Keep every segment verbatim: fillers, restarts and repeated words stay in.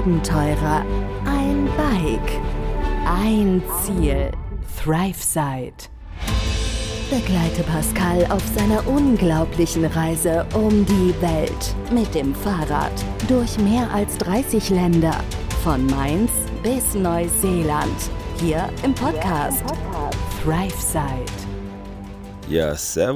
Abenteurer, ein Bike, ein Ziel. ThriveSide. Begleite Pascal auf seiner unglaublichen Reise um die Welt mit dem Fahrrad durch mehr als dreißig Länder, von Mainz bis Neuseeland, hier im Podcast ThriveSide. Ja,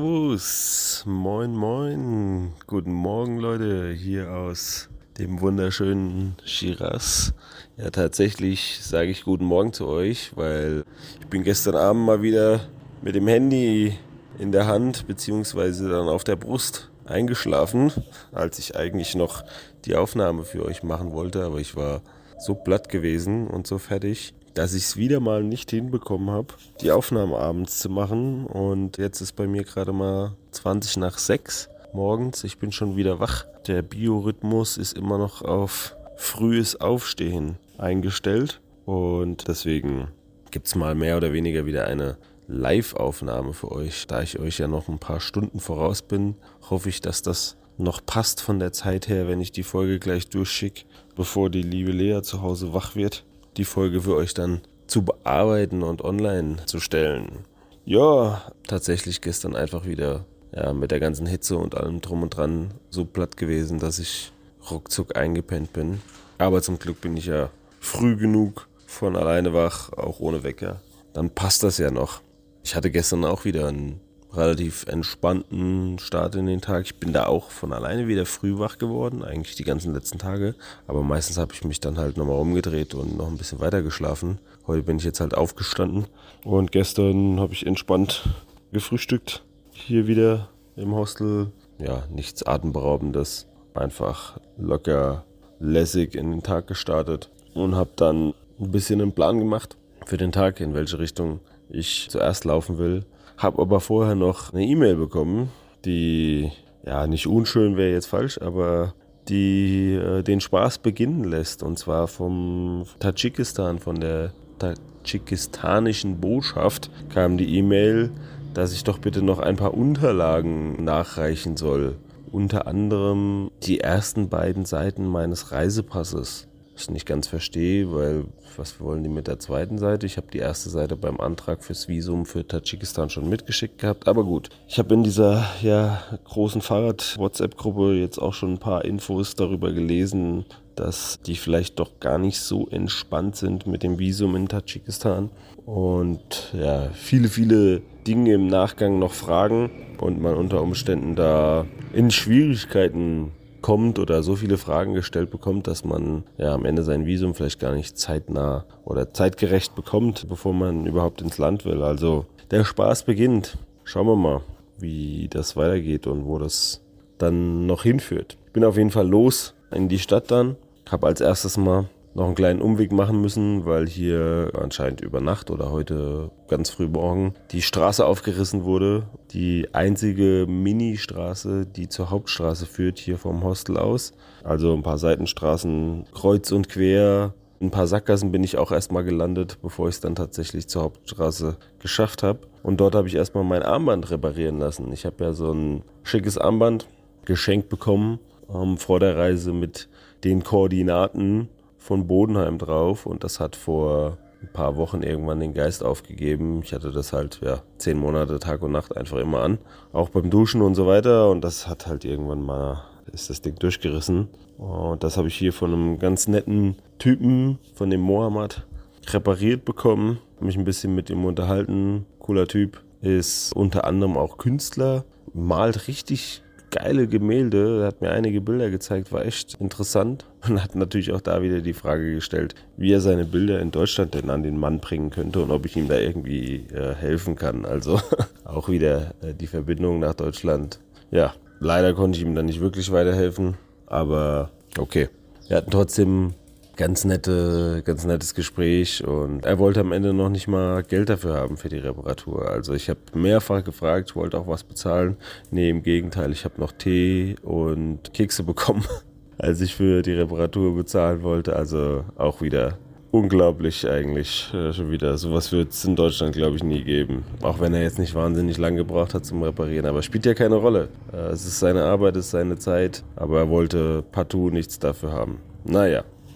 servus, moin moin, guten Morgen Leute, hier aus dem wunderschönen Shiraz. Ja, tatsächlich sage ich guten Morgen zu euch, weil ich bin gestern Abend mal wieder mit dem Handy in der Hand beziehungsweise dann auf der Brust eingeschlafen, als ich eigentlich noch die Aufnahme für euch machen wollte, aber ich war so platt gewesen und so fertig, dass ich es wieder mal nicht hinbekommen habe, die Aufnahme abends zu machen. Und jetzt ist bei mir gerade mal zwanzig nach sechs morgens. Ich bin schon wieder wach. Der Biorhythmus ist immer noch auf frühes Aufstehen eingestellt. Und deswegen gibt es mal mehr oder weniger wieder eine Live-Aufnahme für euch. Da ich euch ja noch ein paar Stunden voraus bin, hoffe ich, dass das noch passt von der Zeit her, wenn ich die Folge gleich durchschicke, bevor die liebe Lea zu Hause wach wird, die Folge für euch dann zu bearbeiten und online zu stellen. Ja, tatsächlich gestern einfach wieder ja, mit der ganzen Hitze und allem drum und dran so platt gewesen, dass ich ruckzuck eingepennt bin. Aber zum Glück bin ich ja früh genug von alleine wach, auch ohne Wecker. Dann passt das ja noch. Ich hatte gestern auch wieder einen relativ entspannten Start in den Tag. Ich bin da auch von alleine wieder früh wach geworden, eigentlich die ganzen letzten Tage. Aber meistens habe ich mich dann halt nochmal umgedreht und noch ein bisschen weiter geschlafen. Heute bin ich jetzt halt aufgestanden und gestern habe ich entspannt gefrühstückt. Hier wieder im Hostel. Ja, nichts Atemberaubendes. Einfach locker, lässig in den Tag gestartet und habe dann ein bisschen einen Plan gemacht für den Tag, in welche Richtung ich zuerst laufen will. Habe aber vorher noch eine E-Mail bekommen, die, ja, nicht unschön wäre jetzt falsch, aber die äh, den Spaß beginnen lässt. Und zwar vom Tadschikistan, von der tadschikistanischen Botschaft kam die E-Mail, dass ich doch bitte noch ein paar Unterlagen nachreichen soll. Unter anderem die ersten beiden Seiten meines Reisepasses. Was ich nicht ganz verstehe, weil was wollen die mit der zweiten Seite? Ich habe die erste Seite beim Antrag fürs Visum für Tadschikistan schon mitgeschickt gehabt, aber gut. Ich habe in dieser ja, großen Fahrrad-WhatsApp-Gruppe jetzt auch schon ein paar Infos darüber gelesen, dass die vielleicht doch gar nicht so entspannt sind mit dem Visum in Tadschikistan und ja, viele, viele Dinge im Nachgang noch fragen und man unter Umständen da in Schwierigkeiten kommt oder so viele Fragen gestellt bekommt, dass man ja am Ende sein Visum vielleicht gar nicht zeitnah oder zeitgerecht bekommt, bevor man überhaupt ins Land will. Also der Spaß beginnt. Schauen wir mal, wie das weitergeht und wo das dann noch hinführt. Ich bin auf jeden Fall los in die Stadt dann. Habe als erstes mal noch einen kleinen Umweg machen müssen, weil hier anscheinend über Nacht oder heute ganz früh morgen die Straße aufgerissen wurde. Die einzige Mini-Straße, die zur Hauptstraße führt, hier vom Hostel aus. Also ein paar Seitenstraßen kreuz und quer. In ein paar Sackgassen bin ich auch erstmal gelandet, bevor ich es dann tatsächlich zur Hauptstraße geschafft habe. Und dort habe ich erstmal mein Armband reparieren lassen. Ich habe ja so ein schickes Armband geschenkt bekommen ähm, vor der Reise mit den Koordinaten von Bodenheim drauf und das hat vor ein paar Wochen irgendwann den Geist aufgegeben. Ich hatte das halt ja zehn Monate Tag und Nacht einfach immer an, auch beim Duschen und so weiter und das hat halt irgendwann mal, ist das Ding durchgerissen und das habe ich hier von einem ganz netten Typen, von dem Mohammed, repariert bekommen, mich ein bisschen mit ihm unterhalten, cooler Typ, ist unter anderem auch Künstler, malt richtig geile Gemälde, er hat mir einige Bilder gezeigt, war echt interessant und hat natürlich auch da wieder die Frage gestellt, wie er seine Bilder in Deutschland denn an den Mann bringen könnte und ob ich ihm da irgendwie äh, helfen kann. Also auch wieder äh, die Verbindung nach Deutschland. Ja, leider konnte ich ihm dann nicht wirklich weiterhelfen, aber okay. Wir hatten trotzdem ganz nette, ganz nettes Gespräch und er wollte am Ende noch nicht mal Geld dafür haben für die Reparatur. Also ich habe mehrfach gefragt, wollte auch was bezahlen. Nee, im Gegenteil, ich habe noch Tee und Kekse bekommen, als ich für die Reparatur bezahlen wollte. Also auch wieder unglaublich eigentlich äh, schon wieder. Sowas wird es in Deutschland, glaube ich, nie geben. Auch wenn er jetzt nicht wahnsinnig lang gebraucht hat zum Reparieren. Aber spielt ja keine Rolle. Äh, es ist seine Arbeit, es ist seine Zeit. Aber er wollte partout nichts dafür haben. Naja.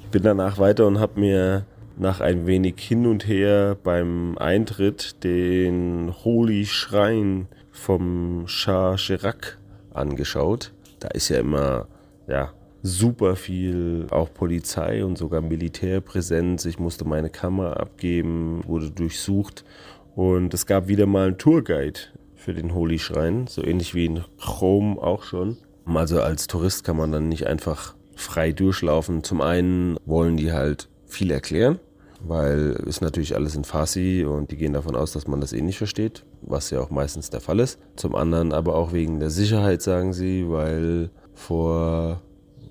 bin danach weiter und habe mir nach ein wenig hin und her beim Eintritt den Holy Shrine vom Shah Cheragh angeschaut. Da ist ja immer, ja, super viel auch Polizei und sogar Militärpräsenz. Ich musste meine Kamera abgeben, wurde durchsucht und es gab wieder mal einen Tourguide für den Holy Shrine, so ähnlich wie in Rom auch schon. Also als Tourist kann man dann nicht einfach frei durchlaufen. Zum einen wollen die halt viel erklären, weil ist natürlich alles in Farsi und die gehen davon aus, dass man das eh nicht versteht, was ja auch meistens der Fall ist. Zum anderen aber auch wegen der Sicherheit, sagen sie, weil vor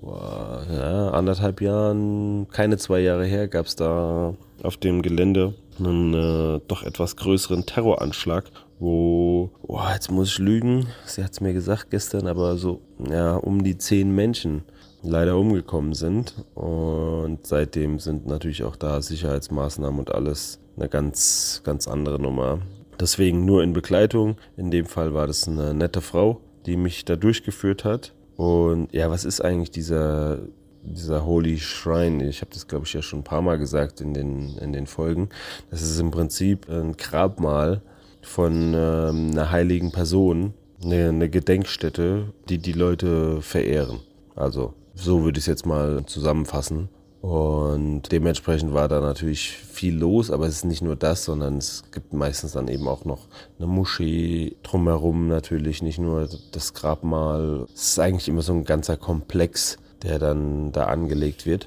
ja, anderthalb Jahren, keine zwei Jahre her, gab es da auf dem Gelände einen äh, doch etwas größeren Terroranschlag, wo, oh, jetzt muss ich lügen, sie hat es mir gesagt gestern, aber so ja, um die zehn Menschen leider umgekommen sind und seitdem sind natürlich auch da Sicherheitsmaßnahmen und alles eine ganz, ganz andere Nummer. Deswegen nur in Begleitung, in dem Fall war das eine nette Frau, die mich da durchgeführt hat. Und ja, was ist eigentlich dieser, dieser Holy Shrine? Ich habe das, glaube ich, ja schon ein paar Mal gesagt in den, in den Folgen. Das ist im Prinzip ein Grabmal von ähm, einer heiligen Person, eine, eine Gedenkstätte, die die Leute verehren. Also so würde ich es jetzt mal zusammenfassen. Und dementsprechend war da natürlich viel los, aber es ist nicht nur das, sondern es gibt meistens dann eben auch noch eine Moschee drumherum natürlich, nicht nur das Grabmal. Es ist eigentlich immer so ein ganzer Komplex, der dann da angelegt wird.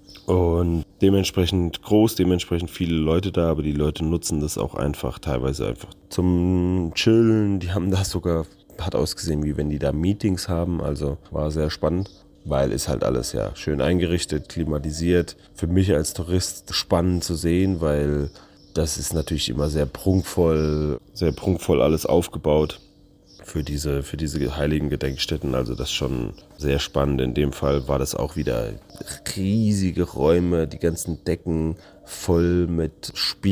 Und dementsprechend groß, dementsprechend viele Leute da, aber die Leute nutzen das auch einfach, teilweise einfach zum Chillen. Die haben da sogar, hat ausgesehen, wie wenn die da Meetings haben, also war sehr spannend. Weil ist halt alles ja schön eingerichtet, klimatisiert. Für mich als Tourist spannend zu sehen, weil das ist natürlich immer sehr prunkvoll, sehr prunkvoll alles aufgebaut für diese, für diese heiligen Gedenkstätten. Also das ist schon sehr spannend. In dem Fall war das auch wieder riesige Räume, die ganzen Decken voll mit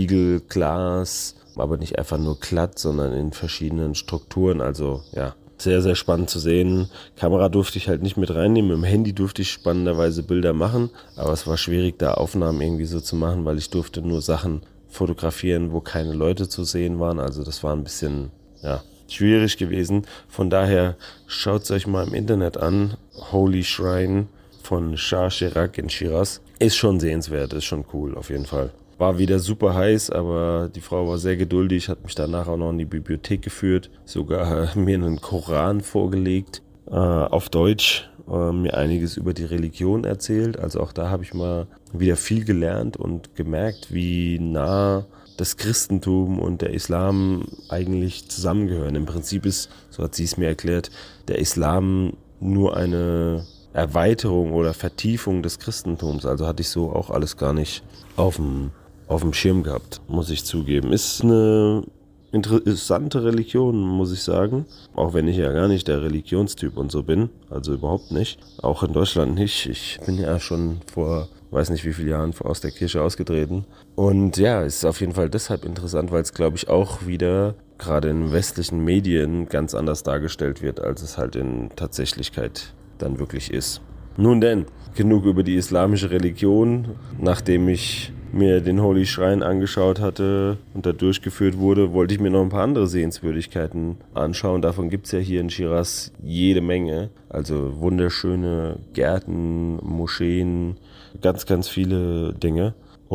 Spiegelglas, aber nicht einfach nur glatt, sondern in verschiedenen Strukturen. Also ja. Sehr, sehr spannend zu sehen. Kamera durfte ich halt nicht mit reinnehmen. Im Handy durfte ich spannenderweise Bilder machen. Aber es war schwierig, da Aufnahmen irgendwie so zu machen, weil ich durfte nur Sachen fotografieren, wo keine Leute zu sehen waren. Also das war ein bisschen, ja, schwierig gewesen. Von daher schaut es euch mal im Internet an. Holy Shrine von Shah Cheragh in Shiraz. Ist schon sehenswert, ist schon cool, auf jeden Fall. War wieder super heiß, aber die Frau war sehr geduldig, hat mich danach auch noch in die Bibliothek geführt, sogar mir einen Koran vorgelegt, äh, auf Deutsch, äh, mir einiges über die Religion erzählt. Also auch da habe ich mal wieder viel gelernt und gemerkt, wie nah das Christentum und der Islam eigentlich zusammengehören. Im Prinzip ist, so hat sie es mir erklärt, der Islam nur eine Erweiterung oder Vertiefung des Christentums. Also hatte ich so auch alles gar nicht auf dem auf dem Schirm gehabt, muss ich zugeben. Ist eine interessante Religion, muss ich sagen. Auch wenn ich ja gar nicht der Religionstyp und so bin. Also überhaupt nicht. Auch in Deutschland nicht. Ich bin ja schon vor, weiß nicht wie vielen Jahren aus der Kirche ausgetreten. Und ja, es ist auf jeden Fall deshalb interessant, weil es, glaube ich, auch wieder gerade in westlichen Medien ganz anders dargestellt wird, als es halt in Tatsächlichkeit dann wirklich ist. Nun denn, genug über die islamische Religion. Nachdem ich mir den Holy Shrine angeschaut hatte und da durchgeführt wurde, wollte ich mir noch ein paar andere Sehenswürdigkeiten anschauen. Davon gibt es ja hier in Shiraz jede Menge. Also wunderschöne Gärten, Moscheen, ganz, ganz viele Dinge.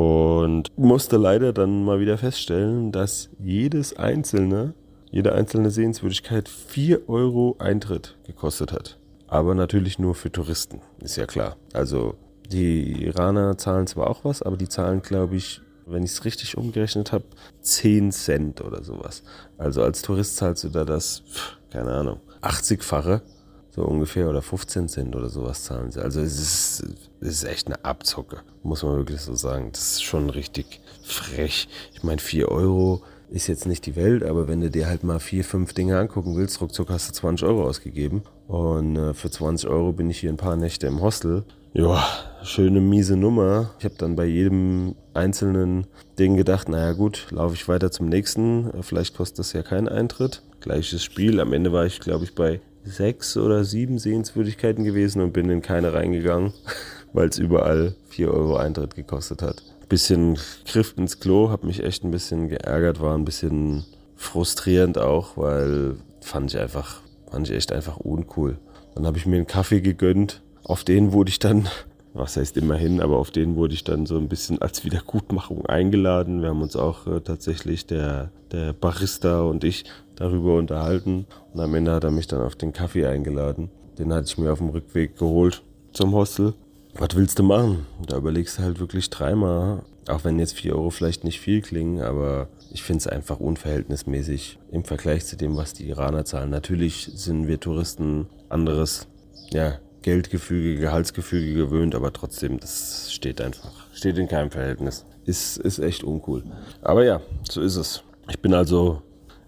Und musste leider dann mal wieder feststellen, dass jedes einzelne, jede einzelne Sehenswürdigkeit vier Euro Eintritt gekostet hat. Aber natürlich nur für Touristen, ist ja klar. Also die Iraner zahlen zwar auch was, aber die zahlen, glaube ich, wenn ich es richtig umgerechnet habe, zehn Cent oder sowas. Also als Tourist zahlst du da das, keine Ahnung, achtzigfache, so ungefähr, oder fünfzehn Cent oder sowas zahlen sie. Also es ist, es ist echt eine Abzocke, muss man wirklich so sagen. Das ist schon richtig frech. Ich meine, vier Euro ist jetzt nicht die Welt, aber wenn du dir halt mal vier, fünf Dinge angucken willst, ruckzuck hast du zwanzig Euro ausgegeben. Und äh, für zwanzig Euro bin ich hier ein paar Nächte im Hostel. Ja, schöne miese Nummer. Ich habe dann bei jedem einzelnen Ding gedacht, naja gut, laufe ich weiter zum nächsten. Vielleicht kostet das ja keinen Eintritt. Gleiches Spiel. Am Ende war ich, glaube ich, bei sechs oder sieben Sehenswürdigkeiten gewesen und bin in keine reingegangen, weil es überall vier Euro Eintritt gekostet hat. Bisschen Griff ins Klo, habe mich echt ein bisschen geärgert, war ein bisschen frustrierend auch, weil fand ich einfach, fand ich echt einfach uncool. Dann habe ich mir einen Kaffee gegönnt, auf den wurde ich dann, was heißt immerhin, aber auf den wurde ich dann so ein bisschen als Wiedergutmachung eingeladen. Wir haben uns auch äh, tatsächlich, der, der Barista und ich, darüber unterhalten und am Ende hat er mich dann auf den Kaffee eingeladen. Den hatte ich mir auf dem Rückweg geholt zum Hostel. Was willst du machen? Da überlegst du halt wirklich dreimal, auch wenn jetzt vier Euro vielleicht nicht viel klingen, aber ich finde es einfach unverhältnismäßig im Vergleich zu dem, was die Iraner zahlen. Natürlich sind wir Touristen anderes, ja, Geldgefüge, Gehaltsgefüge gewöhnt, aber trotzdem, das steht einfach, steht in keinem Verhältnis. Ist, ist echt uncool. Aber ja, so ist es. Ich bin also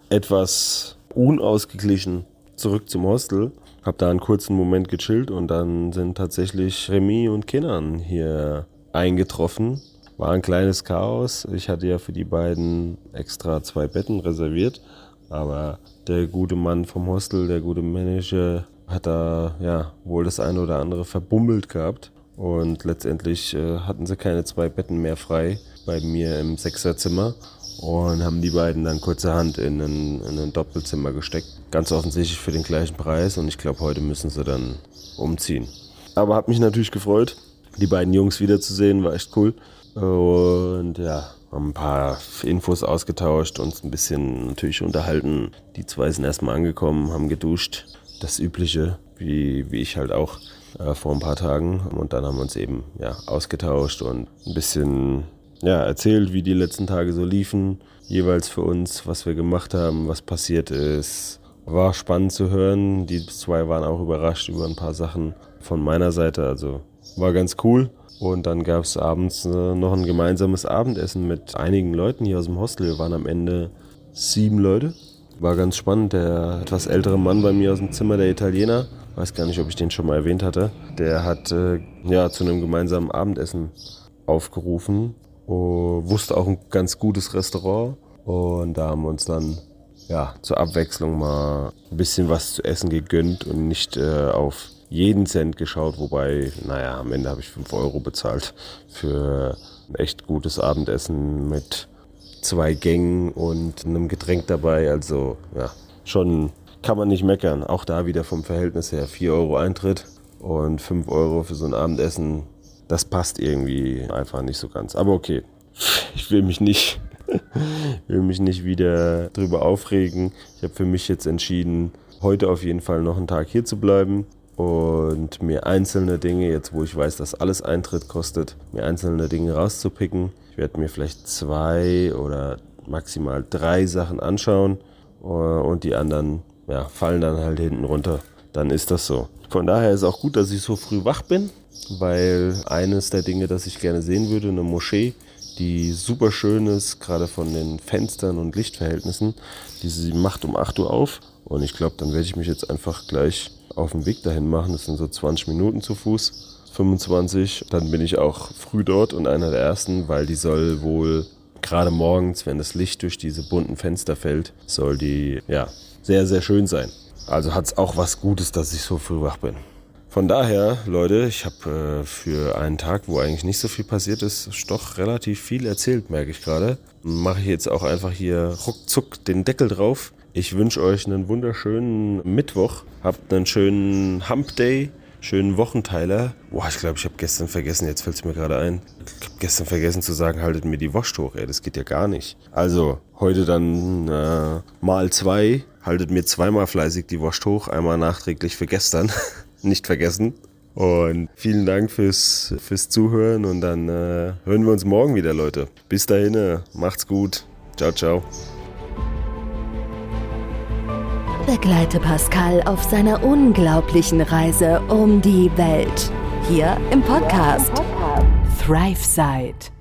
etwas unausgeglichen zurück zum Hostel. Hab da einen kurzen Moment gechillt und dann sind tatsächlich Remy und Kenan hier eingetroffen. War ein kleines Chaos. Ich hatte ja für die beiden extra zwei Betten reserviert, aber der gute Mann vom Hostel, der gute Manager, hat da ja wohl das eine oder andere verbummelt gehabt und letztendlich äh, hatten sie keine zwei Betten mehr frei bei mir im Sechserzimmer und haben die beiden dann kurzerhand in ein, in ein Doppelzimmer gesteckt. Ganz offensichtlich für den gleichen Preis und ich glaube, heute müssen sie dann umziehen. Aber hat mich natürlich gefreut, die beiden Jungs wiederzusehen, war echt cool. Und ja, haben ein paar Infos ausgetauscht, uns ein bisschen natürlich unterhalten. Die zwei sind erstmal angekommen, haben geduscht. Das Übliche, wie, wie ich halt auch äh, vor ein paar Tagen. Und dann haben wir uns eben ja, ausgetauscht und ein bisschen ja, erzählt, wie die letzten Tage so liefen. Jeweils für uns, was wir gemacht haben, was passiert ist. War spannend zu hören. Die zwei waren auch überrascht über ein paar Sachen von meiner Seite. Also war ganz cool. Und dann gab es abends äh, noch ein gemeinsames Abendessen mit einigen Leuten hier aus dem Hostel. Wir waren am Ende sieben Leute. War ganz spannend. Der etwas ältere Mann bei mir aus dem Zimmer, der Italiener, weiß gar nicht, ob ich den schon mal erwähnt hatte, der hat äh, ja, zu einem gemeinsamen Abendessen aufgerufen. Oh, wusste auch ein ganz gutes Restaurant. Und da haben wir uns dann ja, zur Abwechslung mal ein bisschen was zu essen gegönnt und nicht äh, auf jeden Cent geschaut, wobei, naja, am Ende habe ich fünf Euro bezahlt für ein echt gutes Abendessen mit zwei Gängen und einem Getränk dabei, also ja, schon kann man nicht meckern. Auch da wieder vom Verhältnis her vier Euro Eintritt und fünf Euro für so ein Abendessen, das passt irgendwie einfach nicht so ganz. Aber okay, ich will mich nicht, will mich nicht wieder drüber aufregen. Ich habe für mich jetzt entschieden, heute auf jeden Fall noch einen Tag hier zu bleiben und mir einzelne Dinge, jetzt wo ich weiß, dass alles Eintritt kostet, mir einzelne Dinge rauszupicken. Ich werde mir vielleicht zwei oder maximal drei Sachen anschauen und die anderen ja, fallen dann halt hinten runter. Dann ist das so. Von daher ist auch gut, dass ich so früh wach bin, weil eines der Dinge, das ich gerne sehen würde, eine Moschee, die super schön ist, gerade von den Fenstern und Lichtverhältnissen, die sie macht um acht Uhr auf. Und ich glaube, dann werde ich mich jetzt einfach gleich auf den Weg dahin machen. Das sind so zwanzig Minuten zu Fuß, fünfundzwanzig. Dann bin ich auch früh dort und einer der ersten, weil die soll wohl gerade morgens, wenn das Licht durch diese bunten Fenster fällt, soll die ja sehr, sehr schön sein. Also hat es auch was Gutes, dass ich so früh wach bin. Von daher, Leute, ich habe äh, für einen Tag, wo eigentlich nicht so viel passiert ist, doch relativ viel erzählt, merke ich gerade. Mache ich jetzt auch einfach hier ruckzuck den Deckel drauf. Ich wünsche euch einen wunderschönen Mittwoch. Habt einen schönen Hump Day, schönen Wochenteiler. Boah, ich glaube, ich habe gestern vergessen, jetzt fällt es mir gerade ein. Ich habe gestern vergessen zu sagen, haltet mir die Wurst hoch, ey, das geht ja gar nicht. Also, heute dann äh, mal zwei, haltet mir zweimal fleißig die Wurst hoch, einmal nachträglich für gestern. Nicht vergessen. Und vielen Dank fürs, fürs Zuhören und dann äh, hören wir uns morgen wieder, Leute. Bis dahin, äh, macht's gut. Ciao, ciao. Begleite Pascal auf seiner unglaublichen Reise um die Welt. Hier im Podcast ThriveSide.